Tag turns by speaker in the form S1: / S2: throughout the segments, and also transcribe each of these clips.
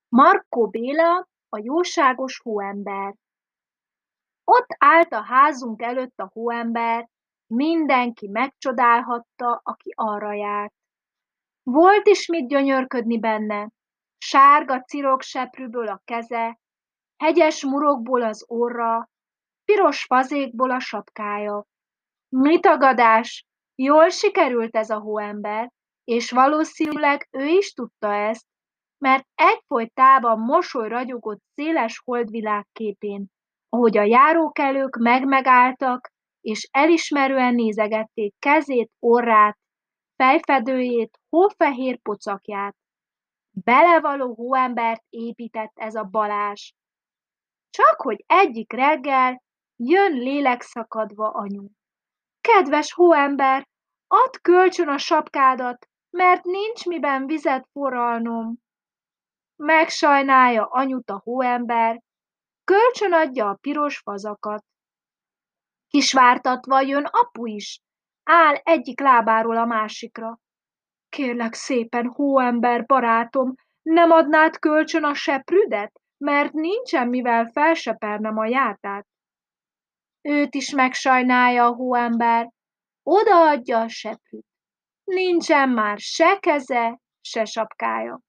S1: Markó Béla, a jóságos hóember. Ott állt a házunk előtt a hóember, mindenki megcsodálhatta, aki arra járt. Volt is mit gyönyörködni benne, sárga cirokseprűből a keze, hegyes murokból az orra, piros fazékból a sapkája. Mi tagadás, jól sikerült ez a hóember, és valószínűleg ő is tudta ezt, mert egyfolytában mosoly ragyogott széles holdvilág képén, ahogy a járókelők megmegálltak, és elismerően nézegették kezét, orrát, fejfedőjét, hófehér pocakját. Belevaló hóembert épített ez a Balázs. Csakhogy egyik reggel jön lélekszakadva anyu. Kedves hóember, add kölcsön a sapkádat, mert nincs miben vizet forralnom. Megsajnálja anyut a hóember, kölcsönadja a piros fazakat. Kisvártatva jön apu is, áll egyik lábáról a másikra. Kérlek szépen, hóember barátom, nem adnád kölcsön a seprűdet, mert nincsen mivel felsepernem a játát. Őt is megsajnálja a hóember, odaadja a seprűt. Nincsen már se keze, se sapkája.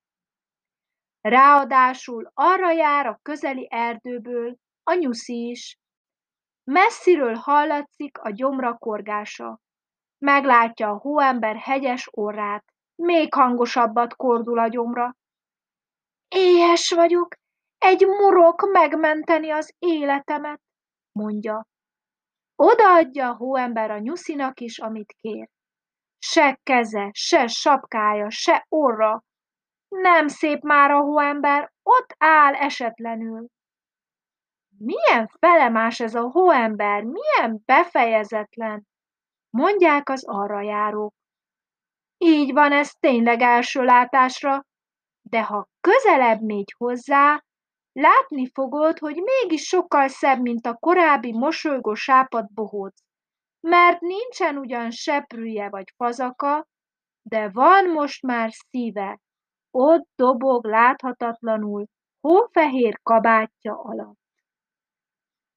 S1: Ráadásul arra jár a közeli erdőből a nyuszi is. Messziről hallatszik a gyomra korgása. Meglátja a hóember hegyes orrát, még hangosabbat kordul a gyomra. Éhes vagyok, egy murok megmenteni az életemet, mondja. Odaadja a hóember a nyuszinak is, amit kér. Se keze, se sapkája, se orra. Nem szép már a hóember, ott áll esetlenül. Milyen felemás ez a hóember, milyen befejezetlen, mondják az arrajárók. Így van ez tényleg első látásra, de ha közelebb mégy hozzá, látni fogod, hogy mégis sokkal szebb, mint a korábbi mosolygó sápadt bohóc, mert nincsen ugyan seprűje vagy fazaka, de van most már szíve, ott dobog láthatatlanul hófehér kabátja alatt.